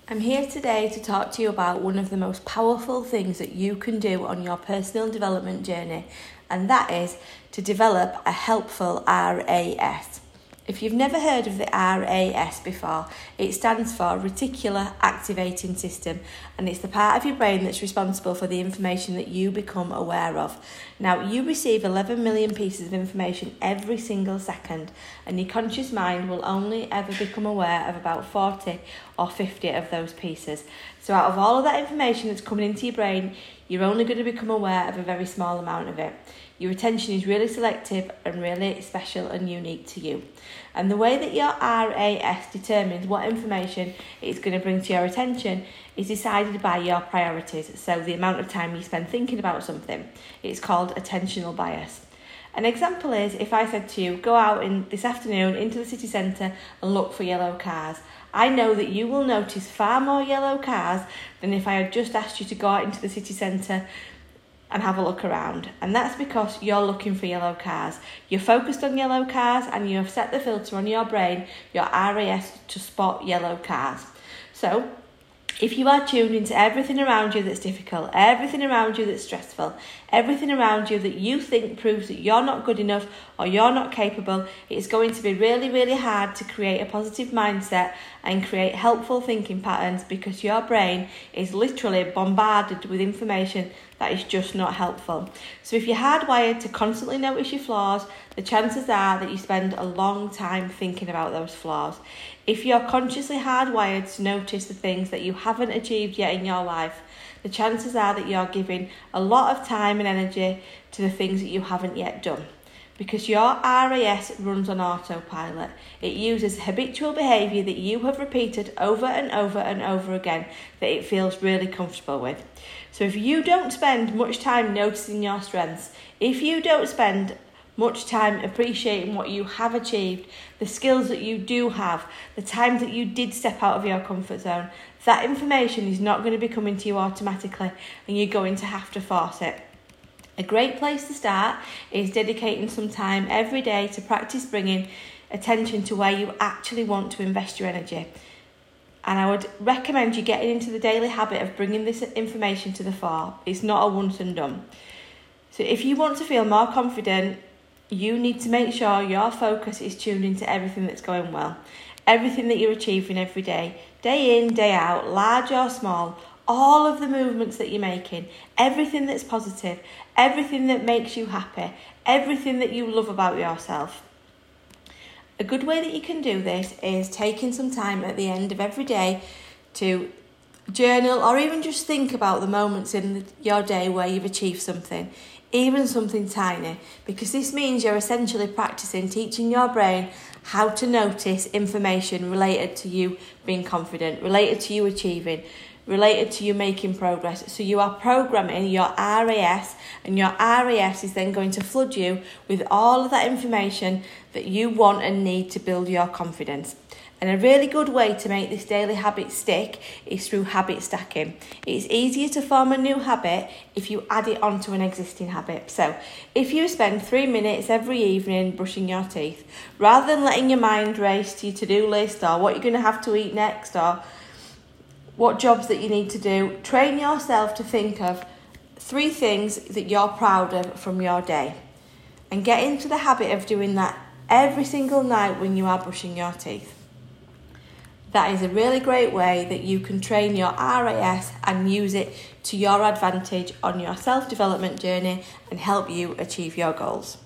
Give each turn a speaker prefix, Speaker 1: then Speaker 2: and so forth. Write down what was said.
Speaker 1: I'm here today to talk to you about one of the most powerful things that you can do on your personal development journey, and that is to develop a helpful RAS. If you've never heard of the RAS before, it stands for Reticular Activating System, and it's the part of your brain that's responsible for the information that you become aware of. Now, you receive 11 million pieces of information every single second, and your conscious mind will only ever become aware of about 40 or 50 of those pieces. So out of all of that information that's coming into your brain, you're only going to become aware of a very small amount of it. Your attention is really selective and really special and unique to you. And the way that your RAS determines what information it's going to bring to your attention is decided by your priorities. So the amount of time you spend thinking about something. It's called attentional bias. An example is if I said to you, go out this afternoon into the city centre and look for yellow cars. I know that you will notice far more yellow cars than if I had just asked you to go out into the city centre and have a look around. And that's because you're looking for yellow cars. You're focused on yellow cars and you have set the filter on your brain, your RAS, to spot yellow cars. So if you are tuned into everything around you that's difficult, everything around you that's stressful, everything around you that you think proves that you're not good enough or you're not capable, it's going to be really, really hard to create a positive mindset and create helpful thinking patterns, because your brain is literally bombarded with information that is just not helpful. So if you're hardwired to constantly notice your flaws, the chances are that you spend a long time thinking about those flaws. If you're consciously hardwired to notice the things that you haven't achieved yet in your life, the chances are that you're giving a lot of time and energy to the things that you haven't yet done. Because your RAS runs on autopilot. It uses habitual behaviour that you have repeated over and over and over again that it feels really comfortable with. So if you don't spend much time noticing your strengths, if you don't spend much time appreciating what you have achieved, the skills that you do have, the times that you did step out of your comfort zone, that information is not going to be coming to you automatically, and you're going to have to force it. A great place to start is dedicating some time every day to practice bringing attention to where you actually want to invest your energy. And I would recommend you getting into the daily habit of bringing this information to the fore. It's not a once and done. So if you want to feel more confident, you need to make sure your focus is tuned into everything that's going well. Everything that you're achieving every day, day in, day out, large or small, all of the movements that you're making, everything that's positive, everything that makes you happy, everything that you love about yourself. A good way that you can do this is taking some time at the end of every day to journal, or even just think about the moments in your day where you've achieved something, even something tiny, because this means you're essentially practicing teaching your brain how to notice information related to you being confident, related to you achieving, related to you making progress. So you are programming your RAS, and your RAS is then going to flood you with all of that information that you want and need to build your confidence. And a really good way to make this daily habit stick is through habit stacking. It's easier to form a new habit if you add it onto an existing habit. So if you spend 3 minutes every evening brushing your teeth, rather than letting your mind race to your to-do list or what you're going to have to eat next or what jobs that you need to do, train yourself to think of 3 things that you're proud of from your day, and get into the habit of doing that every single night when you are brushing your teeth. That is a really great way that you can train your RAS and use it to your advantage on your self-development journey and help you achieve your goals.